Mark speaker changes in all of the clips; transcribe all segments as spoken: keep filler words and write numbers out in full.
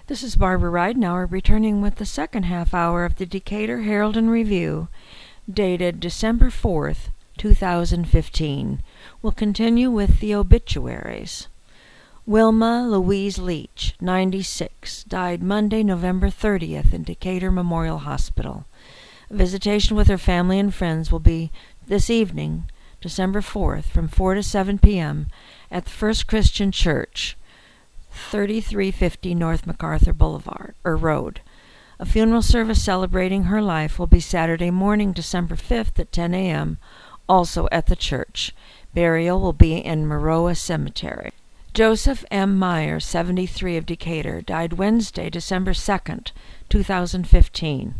Speaker 1: This is Barbara Ridenauer returning with the second half hour of the Decatur Herald and Review, dated December fourth, two thousand fifteen. We'll continue with the obituaries. Wilma Louise Leach, ninety-six, died Monday, November thirtieth in Decatur Memorial Hospital. A visitation with her family and friends will be this evening, December fourth, from four to seven p.m. at the First Christian Church, thirty-three fifty North MacArthur Boulevard, or Road. A funeral service celebrating her life will be Saturday morning, December fifth at ten a.m., also at the church. Burial will be in Maroa Cemetery. Joseph M. Meyer, seventy-three, of Decatur, died Wednesday, December second, two thousand fifteen.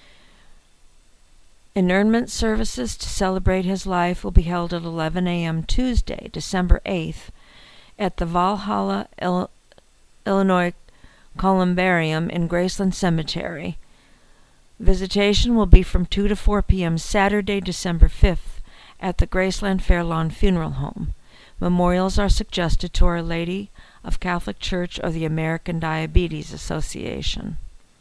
Speaker 1: Interment services to celebrate his life will be held at eleven a.m. Tuesday, December eighth, at the Valhalla, Il- Illinois Columbarium in Graceland Cemetery. Visitation will be from two to four p.m. Saturday, December fifth, at the Graceland Fairlawn Funeral Home. Memorials are suggested to Our Lady of Catholic Church or the American Diabetes Association.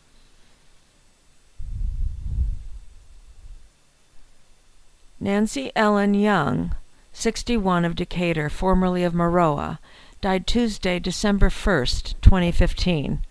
Speaker 1: Nancy Ellen Young, sixty-one, of Decatur, formerly of Maroa, died Tuesday, December first, twenty fifteen.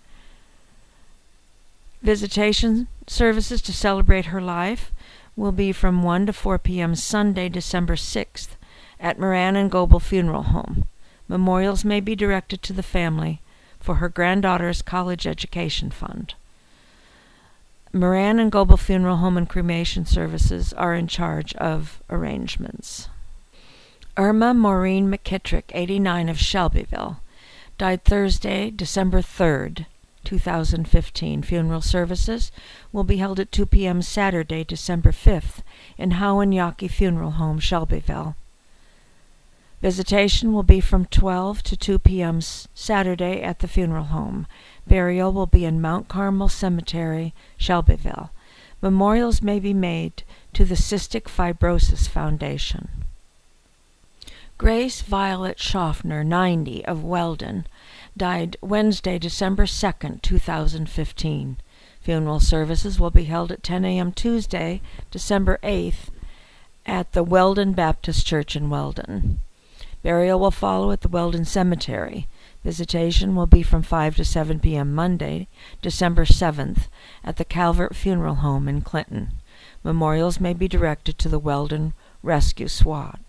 Speaker 1: Visitation services to celebrate her life will be from one to four p.m. Sunday, December sixth, at Moran and Goebel Funeral Home. Memorials may be directed to the family for her granddaughter's college education fund. Moran and Goebel Funeral Home and cremation services are in charge of arrangements. Irma Maureen McKittrick, eighty-nine, of Shelbyville, died Thursday, December third, two thousand fifteen. Funeral services will be held at two p.m. Saturday, December fifth, in Howin-Yawkey Funeral Home, Shelbyville. Visitation will be from twelve to two p.m. Saturday at the funeral home. Burial will be in Mount Carmel Cemetery, Shelbyville. Memorials may be made to the Cystic Fibrosis Foundation. Grace Violet Schaffner, ninety, of Weldon, died Wednesday, December second, two thousand fifteen. Funeral services will be held at ten a.m. Tuesday, December eighth, at the Weldon Baptist Church in Weldon. Burial will follow at the Weldon Cemetery. Visitation will be from five to seven p.m. Monday, December seventh, at the Calvert Funeral Home in Clinton. Memorials may be directed to the Weldon Rescue Squad.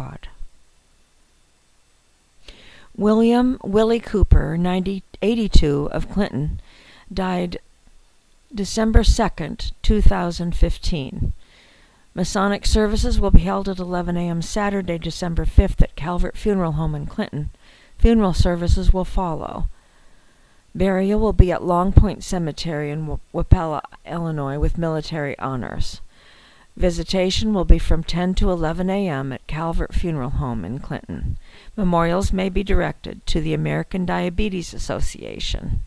Speaker 1: William Willie Cooper, ninety, eighty-two, of Clinton, died December second, two thousand fifteen. Masonic services will be held at eleven a.m. Saturday, December fifth, at Calvert Funeral Home in Clinton. Funeral services will follow. Burial will be at Long Point Cemetery in Wapella, Illinois, with military honors. Visitation will be from ten to eleven a.m. at Calvert Funeral Home in Clinton. Memorials may be directed to the American Diabetes Association.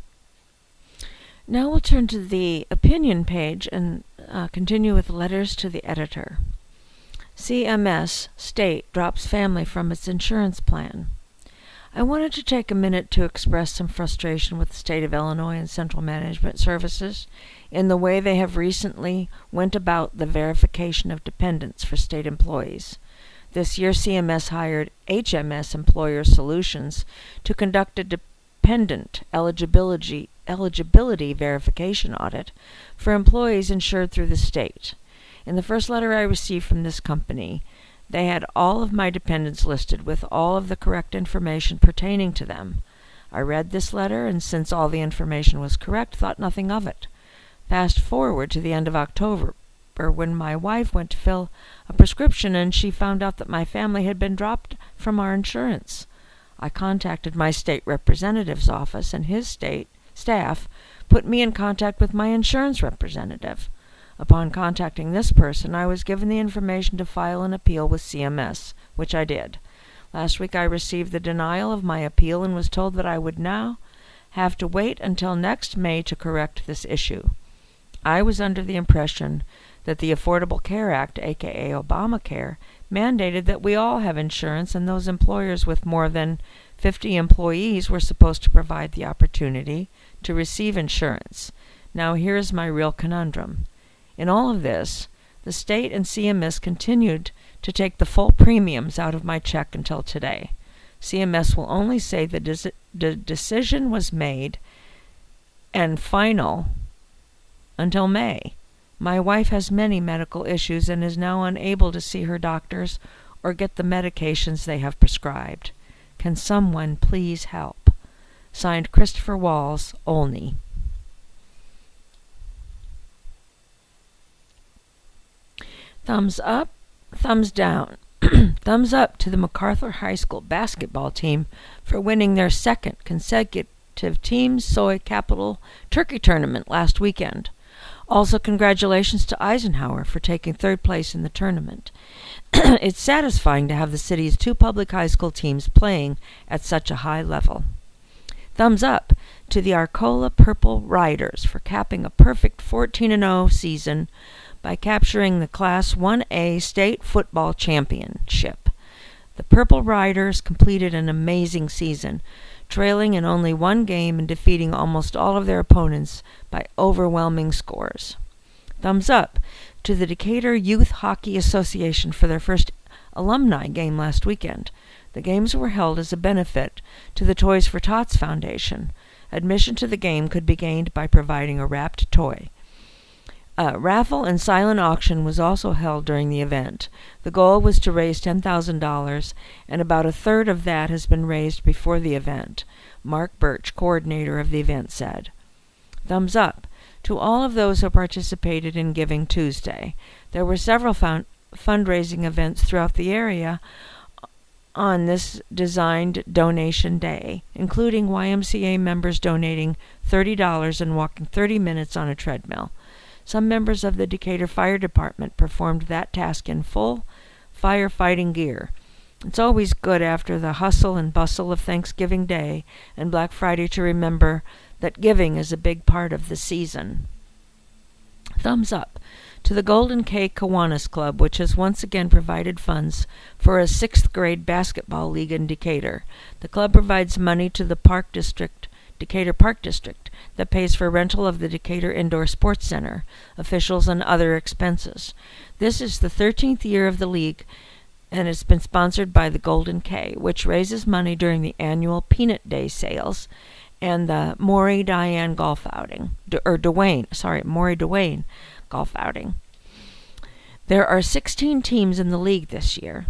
Speaker 1: Now we'll turn to the opinion page and uh, continue with letters to the editor. C M S State drops family from its insurance plan. I wanted to take a minute to express some frustration with the state of Illinois and Central Management Services in the way they have recently went about the verification of dependents for state employees. This year, C M S hired H M S Employer Solutions to conduct a dependent eligibility eligibility verification audit for employees insured through the state. In the first letter I received from this company, they had all of my dependents listed with all of the correct information pertaining to them. I read this letter, and since all the information was correct, thought nothing of it. Fast forward to the end of October, when my wife went to fill a prescription and she found out that my family had been dropped from our insurance. I contacted my state representative's office, and his state staff put me in contact with my insurance representative. Upon contacting this person, I was given the information to file an appeal with C M S, which I did. Last week I received the denial of my appeal and was told that I would now have to wait until next May to correct this issue. I was under the impression that the Affordable Care Act, aka Obamacare, mandated that we all have insurance, and those employers with more than fifty employees were supposed to provide the opportunity to receive insurance. Now here's my real conundrum. In all of this, the state and C M S continued to take the full premiums out of my check until today. C M S will only say the, des- the decision was made and final until May. My wife has many medical issues and is now unable to see her doctors or get the medications they have prescribed. Can someone please help? Signed, Christopher Walls, Olney. Thumbs up, thumbs down. Thumbs up to the MacArthur High School basketball team for winning their second consecutive Team Soy Capital Turkey Tournament last weekend. Also, congratulations to Eisenhower for taking third place in the tournament. It's satisfying to have the city's two public high school teams playing at such a high level. Thumbs up to the Arcola Purple Riders for capping a perfect fourteen and oh season by capturing the Class one A state football championship. The Purple Riders completed an amazing season, trailing in only one game and defeating almost all of their opponents by overwhelming scores. Thumbs up to the Decatur Youth Hockey Association for their first alumni game last weekend. The games were held as a benefit to the Toys for Tots Foundation. Admission to the game could be gained by providing a wrapped toy. A raffle and silent auction was also held during the event. The goal was to raise ten thousand dollars, and about a third of that has been raised before the event, Mark Birch, coordinator of the event, said. Thumbs up to all of those who participated in Giving Tuesday. There were several fund- fundraising events throughout the area on this designed donation day, including Y M C A members donating thirty dollars and walking thirty minutes on a treadmill. Some members of the Decatur Fire Department performed that task in full firefighting gear. It's always good after the hustle and bustle of Thanksgiving Day and Black Friday to remember that giving is a big part of the season. Thumbs up to the Golden K Kiwanis Club, which has once again provided funds for a sixth grade basketball league in Decatur. The club provides money to the Park District, Decatur Park District, that pays for rental of the Decatur Indoor Sports Center, officials, and other expenses. This is the thirteenth year of the league, and it's been sponsored by the Golden K, which raises money during the annual Peanut Day sales and the Maury Diane golf outing, or Dwayne, sorry, Maury Dwayne golf outing. There are sixteen teams in the league this year.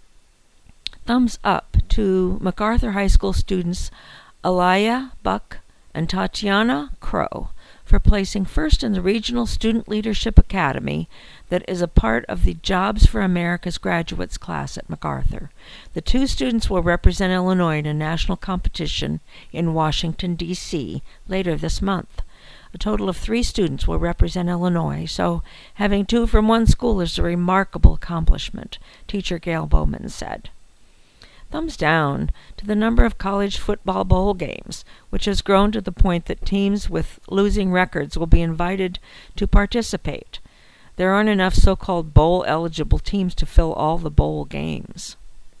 Speaker 1: Thumbs up to MacArthur High School students Alaya Buck and Tatiana Crow for placing first in the Regional Student Leadership Academy that is a part of the Jobs for America's Graduates class at MacArthur. The two students will represent Illinois in a national competition in Washington, D C later this month. A total of three students will represent Illinois, so having two from one school is a remarkable accomplishment, teacher Gail Bowman said. Thumbs down to the number of college football bowl games, which has grown to the point that teams with losing records will be invited to participate. There aren't enough so-called bowl-eligible teams to fill all the bowl games.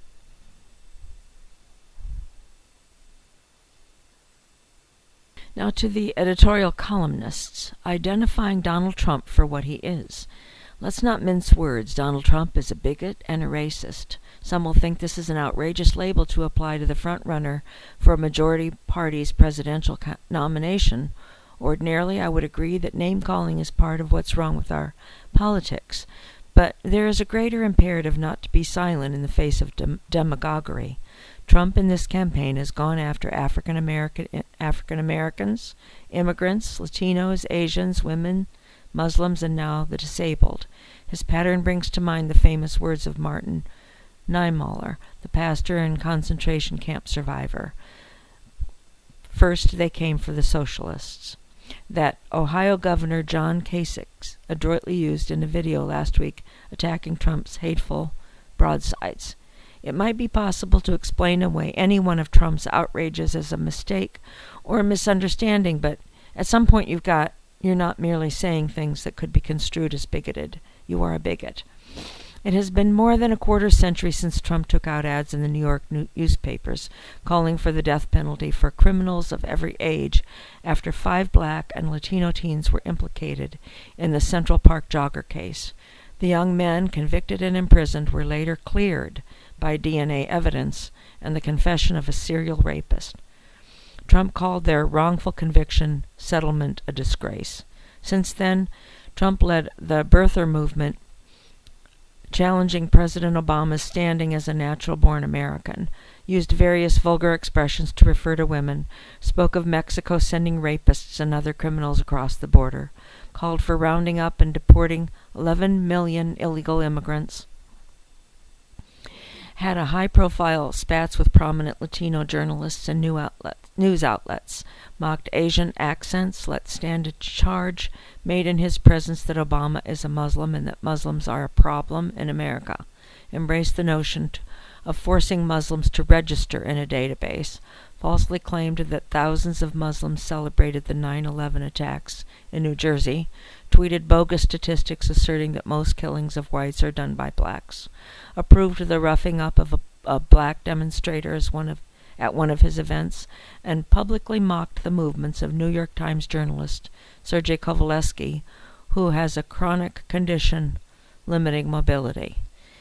Speaker 1: Now to the editorial columnists, identifying Donald Trump for what he is. Let's not mince words. Donald Trump is a bigot and a racist. Some will think this is an outrageous label to apply to the front-runner for a majority party's presidential co- nomination. Ordinarily, I would agree that name-calling is part of what's wrong with our politics, but there is a greater imperative not to be silent in the face of dem- demagoguery. Trump in this campaign has gone after African American African Americans, immigrants, Latinos, Asians, women, Muslims, and now the disabled. His pattern brings to mind the famous words of Martin Niemöller, the pastor and concentration camp survivor. First they came for the socialists. That Ohio Governor John Kasich adroitly used in a video last week attacking Trump's hateful broadsides. It might be possible to explain away any one of Trump's outrages as a mistake or a misunderstanding, but at some point you've got, you're not merely saying things that could be construed as bigoted. You are a bigot. It has been more than a quarter century since Trump took out ads in the New York newspapers calling for the death penalty for criminals of every age after five black and Latino teens were implicated in the Central Park jogger case. The young men convicted and imprisoned were later cleared by D N A evidence and the confession of a serial rapist. Trump called their wrongful conviction settlement a disgrace. Since then, Trump led the birther movement, challenging President Obama's standing as a natural-born American, used various vulgar expressions to refer to women, spoke of Mexico sending rapists and other criminals across the border, called for rounding up and deporting eleven million illegal immigrants, had a high-profile spats with prominent Latino journalists and new outlet, news outlets, mocked Asian accents, let stand a charge made in his presence that Obama is a Muslim and that Muslims are a problem in America, embraced the notion to, of forcing Muslims to register in a database, falsely claimed that thousands of Muslims celebrated the nine eleven attacks in New Jersey, tweeted bogus statistics asserting that most killings of whites are done by blacks, approved the roughing up of a, a black demonstrator as one of, at one of his events, and publicly mocked the movements of New York Times journalist Sergei Kovaleski, who has a chronic condition limiting mobility.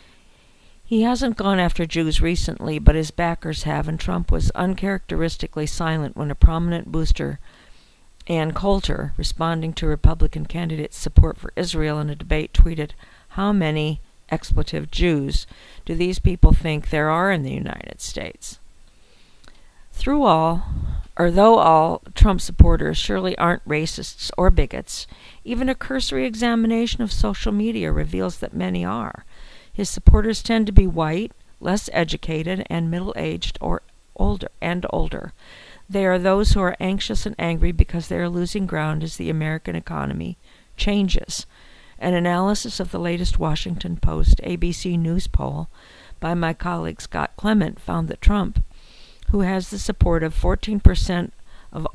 Speaker 1: He hasn't gone after Jews recently, but his backers have, and Trump was uncharacteristically silent when a prominent booster, Ann Coulter, responding to Republican candidates' support for Israel in a debate, tweeted, "How many expletive Jews do these people think there are in the United States?" Through all, or though all Trump supporters surely aren't racists or bigots, even a cursory examination of social media reveals that many are. His supporters tend to be white, less educated, and middle-aged or older and older. They are those who are anxious and angry because they are losing ground as the American economy changes. An analysis of the latest Washington Post A B C News poll by my colleague Scott Clement found that Trump, who has the support of fourteen percent of,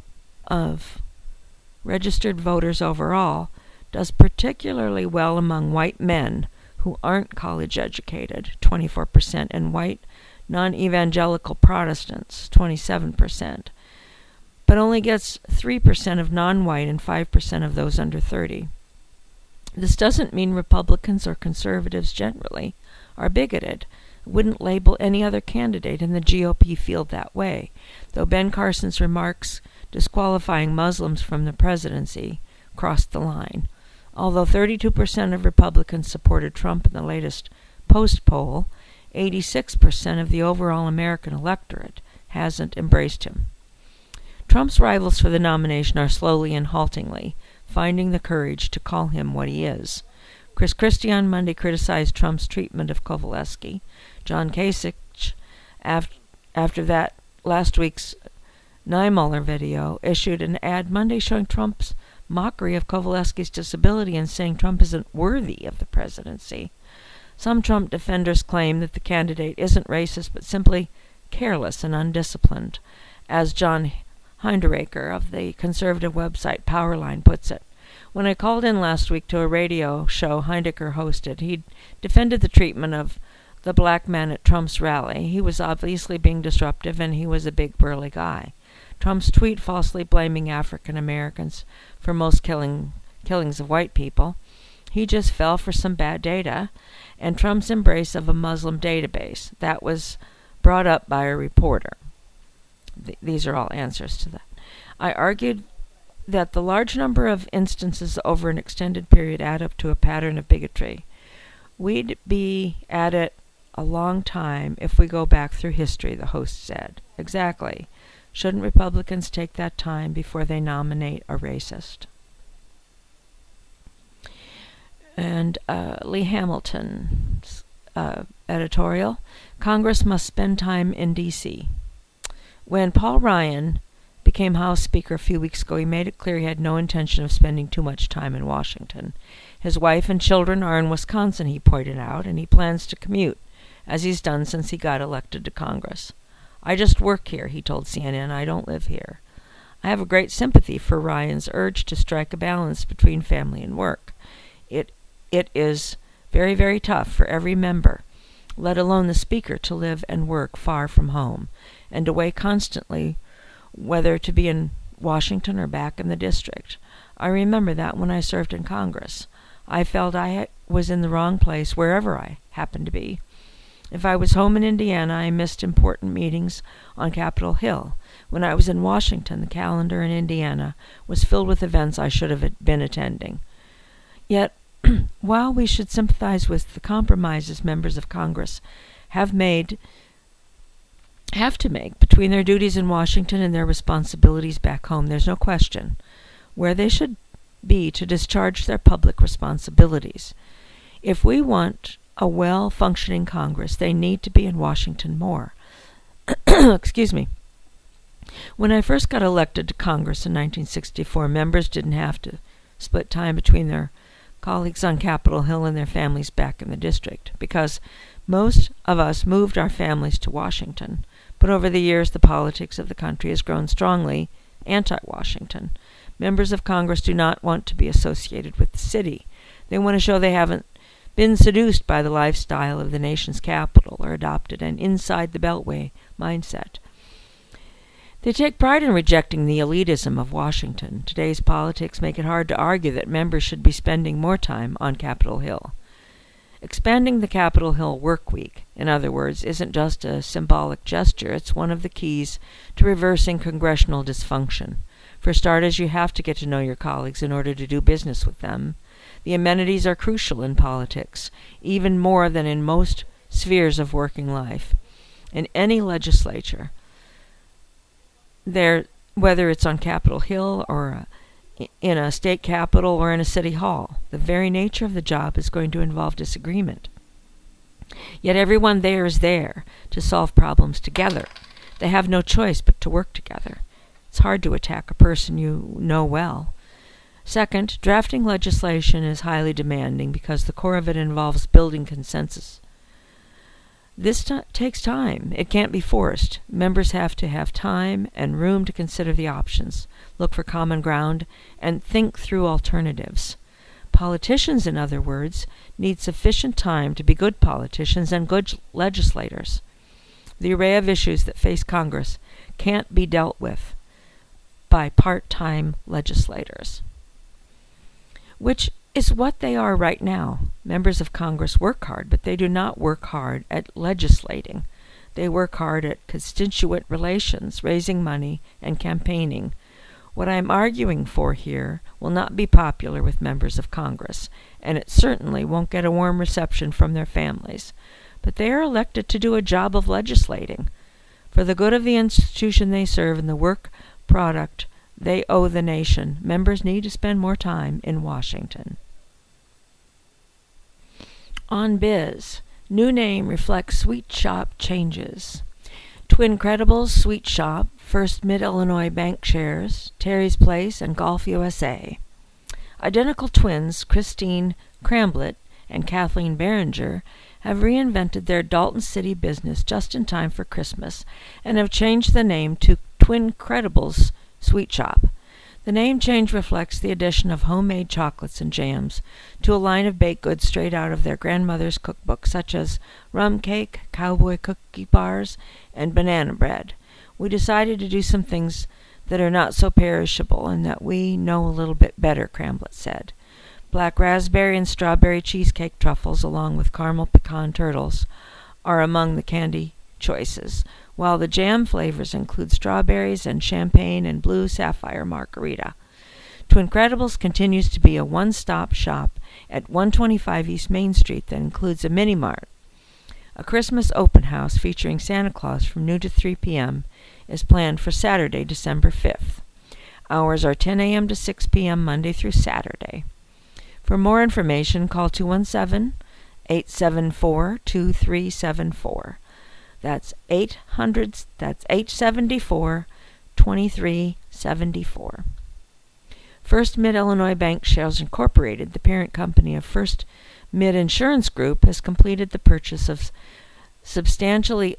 Speaker 1: of registered voters overall, does particularly well among white men who aren't college-educated, twenty-four percent, and white non-evangelical Protestants, twenty-seven percent, but only gets three percent of non-white and five percent of those under thirty. This doesn't mean Republicans or conservatives generally are bigoted. I wouldn't label any other candidate in the G O P field that way, though Ben Carson's remarks disqualifying Muslims from the presidency crossed the line. Although thirty-two percent of Republicans supported Trump in the latest Post poll, eighty-six percent of the overall American electorate hasn't embraced him. Trump's rivals for the nomination are slowly and haltingly finding the courage to call him what he is. Chris Christie on Monday criticized Trump's treatment of Kovaleski. John Kasich, after, after that last week's Niemöller video, issued an ad Monday showing Trump's mockery of Kovaleski's disability and saying Trump isn't worthy of the presidency. Some Trump defenders claim that the candidate isn't racist but simply careless and undisciplined, as John Hinderaker of the conservative website Powerline puts it. When I called in last week to a radio show Hinderaker hosted, he defended the treatment of the black man at Trump's rally. He was obviously being disruptive, and he was a big burly guy. Trump's tweet falsely blaming African Americans for most killing killings of white people. He just fell for some bad data, and Trump's embrace of a Muslim database. That was brought up by a reporter. Th- these are all answers to that. I argued that the large number of instances over an extended period add up to a pattern of bigotry. We'd be at it a long time if we go back through history, the host said. Exactly. Shouldn't Republicans take that time before they nominate a racist? And uh, Lee Hamilton's uh, editorial, Congress must spend time in D C When Paul Ryan became House Speaker a few weeks ago, he made it clear he had no intention of spending too much time in Washington. His wife and children are in Wisconsin, he pointed out, and he plans to commute, as he's done since he got elected to Congress. I just work here, he told C N N. I don't live here. I have a great sympathy for Ryan's urge to strike a balance between family and work. It it is Very, very tough for every member, let alone the speaker, to live and work far from home and away constantly, whether to be in Washington or back in the district. I remember that when I served in Congress. I felt I was in the wrong place wherever I happened to be. If I was home in Indiana, I missed important meetings on Capitol Hill. When I was in Washington, the calendar in Indiana was filled with events I should have been attending. Yet, while we should sympathize with the compromises members of Congress have made, have to make between their duties in Washington and their responsibilities back home, there's no question where they should be to discharge their public responsibilities. If we want a well-functioning Congress, they need to be in Washington more. Excuse me. When I first got elected to Congress in nineteen sixty-four, members didn't have to split time between their colleagues on Capitol Hill and their families back in the district, because most of us moved our families to Washington. But over the years, the politics of the country has grown strongly anti-Washington. Members of Congress do not want to be associated with the city. They want to show they haven't been seduced by the lifestyle of the nation's capital or adopted an inside-the-beltway mindset. They take pride in rejecting the elitism of Washington. Today's politics make it hard to argue that members should be spending more time on Capitol Hill. Expanding the Capitol Hill work week, in other words, isn't just a symbolic gesture. It's one of the keys to reversing congressional dysfunction. For starters, you have to get to know your colleagues in order to do business with them. The amenities are crucial in politics, even more than in most spheres of working life. In any legislature, there, whether it's on Capitol Hill or uh, in a state capitol or in a city hall, the very nature of the job is going to involve disagreement. Yet everyone there is there to solve problems together. They have no choice but to work together. It's hard to attack a person you know well. Second, drafting legislation is highly demanding because the core of it involves building consensus. This t- takes time. It can't be forced. Members have to have time and room to consider the options, look for common ground, and think through alternatives. Politicians, in other words, need sufficient time to be good politicians and good legislators. The array of issues that face Congress can't be dealt with by part-time legislators, which is what they are right now. Members of Congress work hard, but they do not work hard at legislating. They work hard at constituent relations, raising money, and campaigning. What I am arguing for here will not be popular with members of Congress, and it certainly won't get a warm reception from their families. But they are elected to do a job of legislating. For the good of the institution they serve and the work product they owe the nation, members need to spend more time in Washington. On Biz, new name reflects Sweet Shop changes. Twincredibles Sweet Shop, First Mid-Illinois Bank Shares, Terry's Place, and Golf U S A. Identical twins Christine Cramblett and Kathleen Behringer have reinvented their Dalton City business just in time for Christmas and have changed the name to Twincredibles Sweet Shop. The name change reflects the addition of homemade chocolates and jams to a line of baked goods straight out of their grandmother's cookbook, such as rum cake, cowboy cookie bars, and banana bread. We decided to do some things that are not so perishable and that we know a little bit better, Cramblett said. Black raspberry and strawberry cheesecake truffles, along with caramel pecan turtles, are among the candy choices, while the jam flavors include strawberries and champagne and blue sapphire margarita. Twincredibles continues to be a one-stop shop at one twenty-five East Main Street that includes a mini-mart. A Christmas open house featuring Santa Claus from noon to three p.m. is planned for Saturday, December fifth. Hours are ten a.m. to six p.m. Monday through Saturday. For more information, call two one seven, eight seven four, two three seven four. That's eight hundred, that's eight seven four, two three seven four. First Mid-Illinois Bank Shares Incorporated, the parent company of First Mid Insurance Group, has completed the purchase of substantially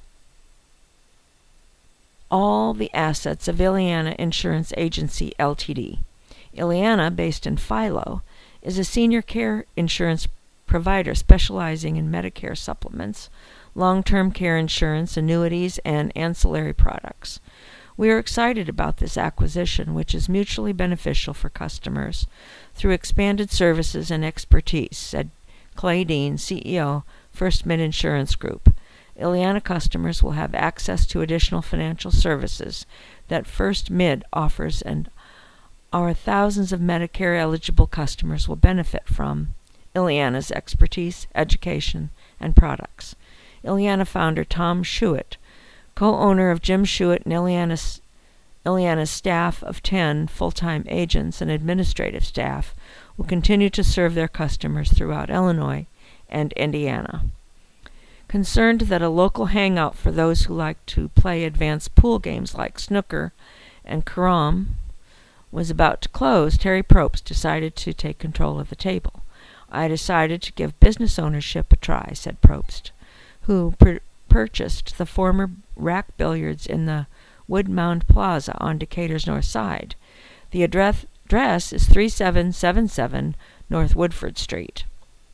Speaker 1: all the assets of Illiana Insurance Agency, Ltd. Illiana, based in Philo, is a senior care insurance provider specializing in Medicare supplements, long-term care insurance, annuities, and ancillary products. We are excited about this acquisition, which is mutually beneficial for customers through expanded services and expertise, said Clay Dean, C E O, First Mid Insurance Group. Ileana customers will have access to additional financial services that First Mid offers, and our thousands of Medicare-eligible customers will benefit from Ileana's expertise, education, and products. Ileana founder Tom Schuett, co-owner of Jim Schuett and Ileana's, Ileana's staff of ten full-time agents and administrative staff, will continue to serve their customers throughout Illinois and Indiana. Concerned that a local hangout for those who like to play advanced pool games like snooker and carom was about to close, Terry Probst decided to take control of the table. I decided to give business ownership a try, said Probst, who pur- purchased the former Rack Billiards in the Woodmound Plaza on Decatur's north side. The address, address is thirty-seven seventy-seven North Woodford Street.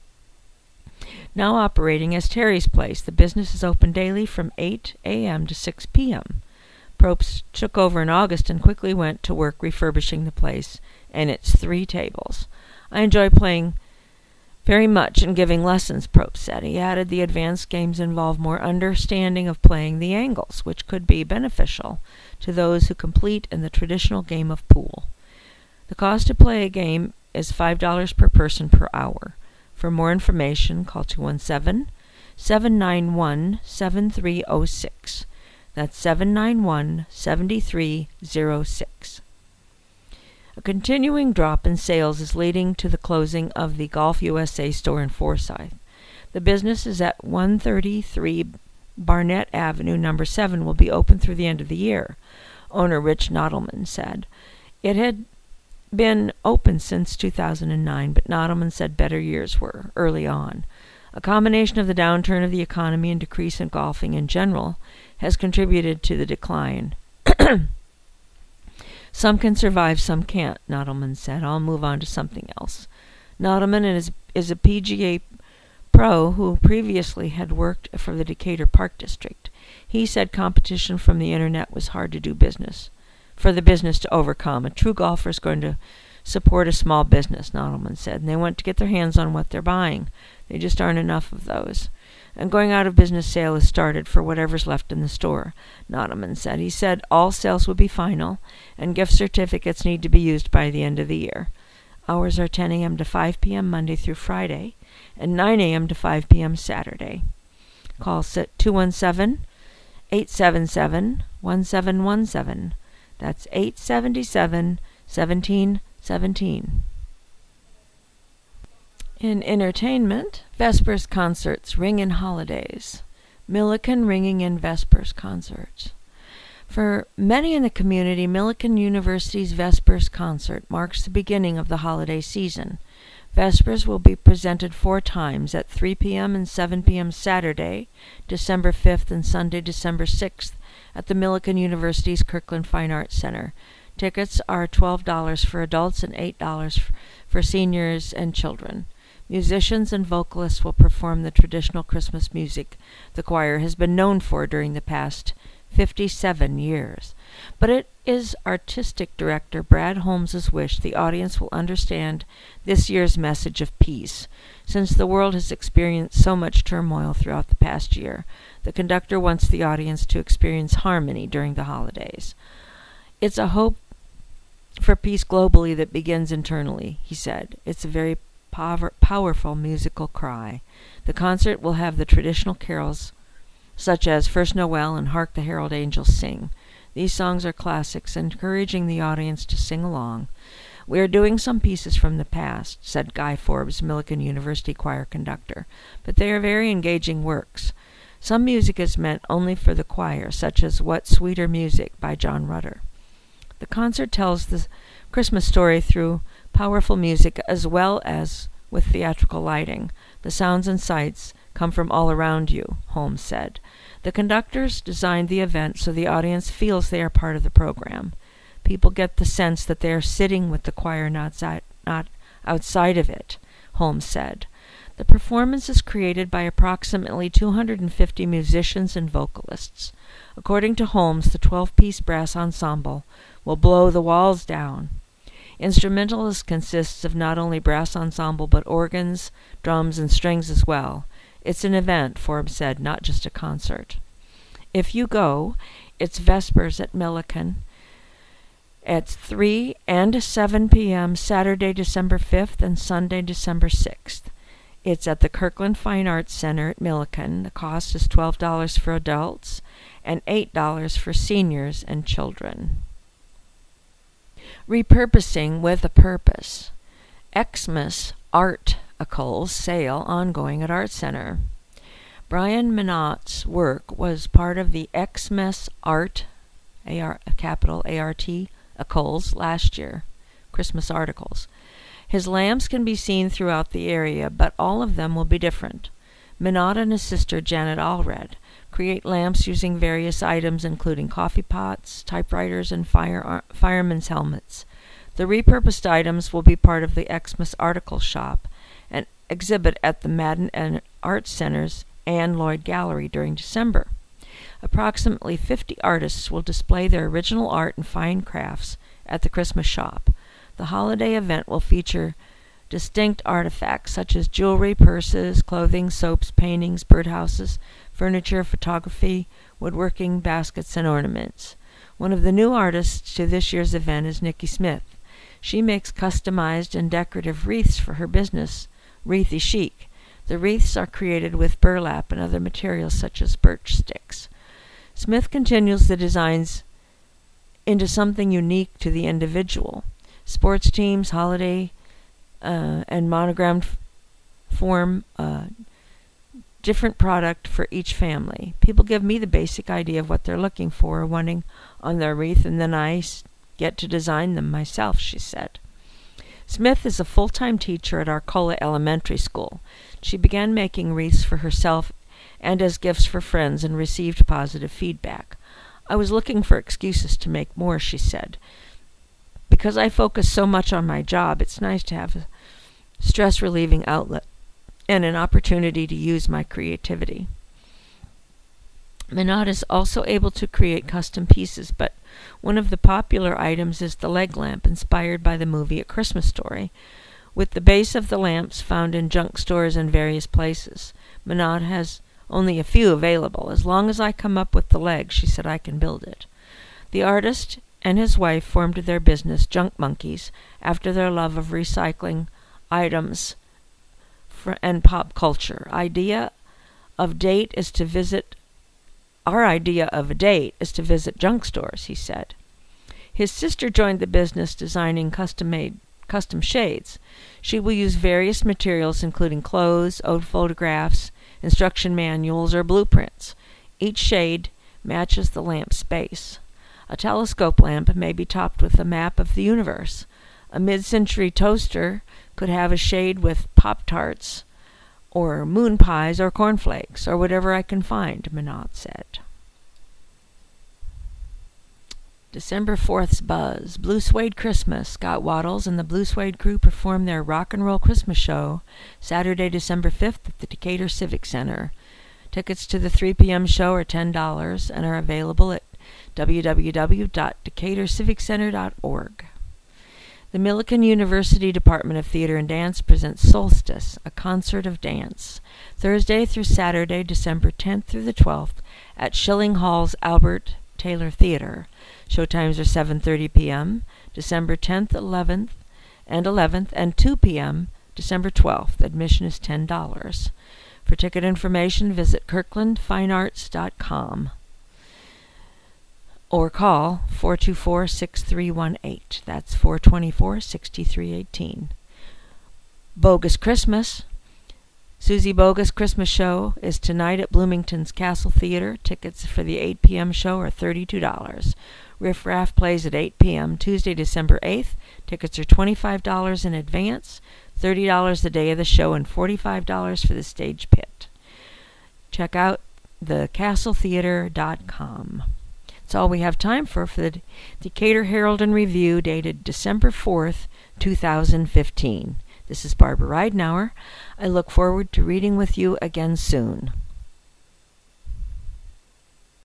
Speaker 1: Now operating as Terry's Place, the business is open daily from eight a.m. to six p.m. Probst took over in August and quickly went to work refurbishing the place and its three tables. I enjoy playing very much and giving lessons, Probst said. He added the advanced games involve more understanding of playing the angles, which could be beneficial to those who compete in the traditional game of pool. The cost to play a game is five dollars per person per hour. For more information, call two one seven, seven nine one, seven three zero six. That's seven nine one, seven three zero six. A continuing drop in sales is leading to the closing of the Golf U S A store in Forsyth. The business is at one thirty-three Barnett Avenue, number seven, will be open through the end of the year, owner Rich Nodelman said. It had been open since two thousand nine, but Nodelman said better years were early on. A combination of the downturn of the economy and decrease in golfing in general has contributed to the decline. Some can survive, some can't, Nodelman said. I'll move on to something else. Nodelman is, is a P G A pro who previously had worked for the Decatur Park District. He said competition from the internet was hard to do business, for the business to overcome. A true golfer is going to support a small business, Nodelman said, and they want to get their hands on what they're buying. There just aren't enough of those. And going out of business sale is started for whatever's left in the store, Nodelman said. He said all sales would be final, and gift certificates need to be used by the end of the year. Hours are ten a.m. to five p.m. Monday through Friday, and nine a.m. to five p.m. Saturday. Call two one seven, eight seven seven, one seven one seven. That's eight seven seven, one seven one seven. In entertainment, Vespers concerts ring in holidays. Millikan ringing in Vespers concerts. For many in the community, Millikan University's Vespers concert marks the beginning of the holiday season. Vespers will be presented four times at three p.m. and seven p.m. Saturday, December fifth, and Sunday, December sixth, at the Millikan University's Kirkland Fine Arts Center. Tickets are twelve dollars for adults and eight dollars for seniors and children. Musicians and vocalists will perform the traditional Christmas music the choir has been known for during the past fifty-seven years. But it is artistic director Brad Holmes' wish the audience will understand this year's message of peace. Since the world has experienced so much turmoil throughout the past year, the conductor wants the audience to experience harmony during the holidays. It's a hope for peace globally that begins internally, he said. It's a very power, powerful musical cry. The concert will have the traditional carols such as First Noel and Hark the Herald Angels Sing. These songs are classics, encouraging the audience to sing along. We are doing some pieces from the past, said Guy Forbes, Millikan University choir conductor, but they are very engaging works. Some music is meant only for the choir, such as What Sweeter Music by John Rutter. The concert tells the Christmas story through powerful music as well as with theatrical lighting. The sounds and sights come from all around you, Holmes said. The conductors designed the event so the audience feels they are part of the program. People get the sense that they are sitting with the choir, not, si- not outside of it, Holmes said. The performance is created by approximately two hundred fifty musicians and vocalists. According to Holmes, the twelve-piece brass ensemble will blow the walls down. Instrumentalist consists of not only brass ensemble but organs, drums, and strings as well. It's an event, Forbes said, not just a concert. If you go, it's Vespers at Milliken at three and seven p.m. Saturday, December fifth and Sunday, December sixth. It's at the Kirkland Fine Arts Center at Milliken. The cost is twelve dollars for adults and eight dollars for seniors and children. Repurposing with a purpose. Xmas Articles sale ongoing at Art Center. Brian Minot's work was part of the Xmas Art, A R, capital A R T, Articles last year, Christmas articles. His lamps can be seen throughout the area, but all of them will be different. Minot and his sister Janet Allred create lamps using various items including coffee pots, typewriters, and fire, firemen's helmets. The repurposed items will be part of the Xmas Article Shop, an exhibit at the Madden and Art Center's Ann Lloyd Gallery during December. Approximately fifty artists will display their original art and fine crafts at the Christmas shop. The holiday event will feature distinct artifacts such as jewelry, purses, clothing, soaps, paintings, birdhouses, furniture, photography, woodworking, baskets, and ornaments. One of the new artists to this year's event is Nikki Smith. She makes customized and decorative wreaths for her business, Wreathy Chic. The wreaths are created with burlap and other materials such as birch sticks. Smith continues the designs into something unique to the individual. Sports teams, holiday, uh, and monogrammed f- form uh, different product for each family. People give me the basic idea of what they're looking for or wanting on their wreath, and then I get to design them myself, she said. Smith is a full-time teacher at Arcola Elementary School. She began making wreaths for herself and as gifts for friends and received positive feedback. I was looking for excuses to make more, she said. Because I focus so much on my job, it's nice to have a stress-relieving outlet and an opportunity to use my creativity. Minot is also able to create custom pieces, but one of the popular items is the leg lamp inspired by the movie A Christmas Story, with the base of the lamps found in junk stores and various places. Minot has only a few available. As long as I come up with the leg, she said, I can build it. The artist and his wife formed their business, Junk Monkeys, after their love of recycling items for, and pop culture. Idea of date is to visit Our idea of a date is to visit junk stores, he said. His sister joined the business designing custom-made custom shades. She will use various materials including clothes, old photographs, instruction manuals, or blueprints. Each shade matches the lamp's base. A telescope lamp may be topped with a map of the universe. A mid-century toaster could have a shade with Pop-Tarts, or moon pies, or cornflakes, or whatever I can find, Minot said. December fourth's buzz. Blue Suede Christmas. Scott Waddles and the Blue Suede Crew perform their rock and roll Christmas show Saturday, December fifth at the Decatur Civic Center. Tickets to the three p.m. show are ten dollars and are available at w w w dot decatur civic center dot org. The Millikan University Department of Theater and Dance presents Solstice, a concert of dance, Thursday through Saturday, December tenth through the twelfth, at Schilling Hall's Albert Taylor Theater. Showtimes are seven thirty p.m., December tenth, eleventh, and eleventh, and two p.m., December twelfth. Admission is ten dollars. For ticket information, visit kirkland fine arts dot com or call four two four, six three one eight. That's four two four, six three one eight. Bogus Christmas. Susie Bogus Christmas Show is tonight at Bloomington's Castle Theater. Tickets for the eight p.m. show are thirty-two dollars. Riff Raff plays at eight p.m. Tuesday, December eighth. Tickets are twenty-five dollars in advance, thirty dollars the day of the show, and forty-five dollars for the stage pit. Check out the castle theater dot com. That's all we have time for for the Decatur Herald and Review, dated December fourth, two thousand fifteen. This is Barbara Ridenour. I look forward to reading with you again soon.